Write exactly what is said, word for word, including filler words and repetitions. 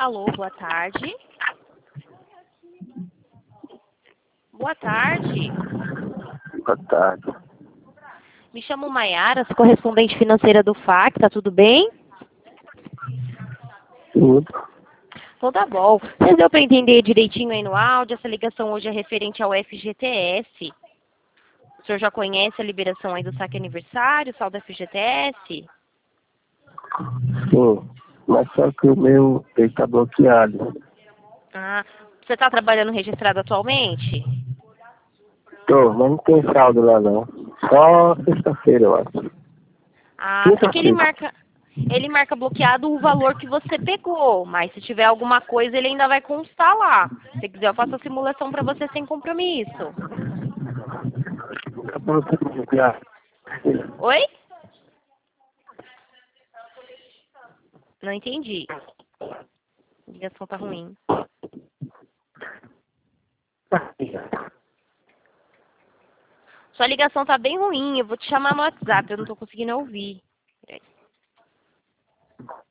Alô, boa tarde. Boa tarde. Boa tarde. Me chamo Maiara, sou correspondente financeira do F A C, tá tudo bem? Tudo. Então tá bom. Vocês deu para entender direitinho aí no áudio, essa ligação hoje é referente ao F G T S. O senhor já conhece a liberação aí do saque aniversário, saldo F G T S? Sim. Mas só que o meu ele tá bloqueado. Ah, você está trabalhando registrado atualmente? Tô, mas não tem saldo lá não. Só sexta-feira, eu acho. Ah, porque ele Quinta-feira. marca, ele marca bloqueado o valor que você pegou, mas se tiver alguma coisa ele ainda vai constar lá. Se quiser eu faço a simulação para você sem compromisso. Tá bom, tá bloqueado. Oi? Não entendi. A ligação tá ruim. Sua ligação tá bem ruim, eu vou te chamar no WhatsApp, eu não tô conseguindo ouvir. Peraí.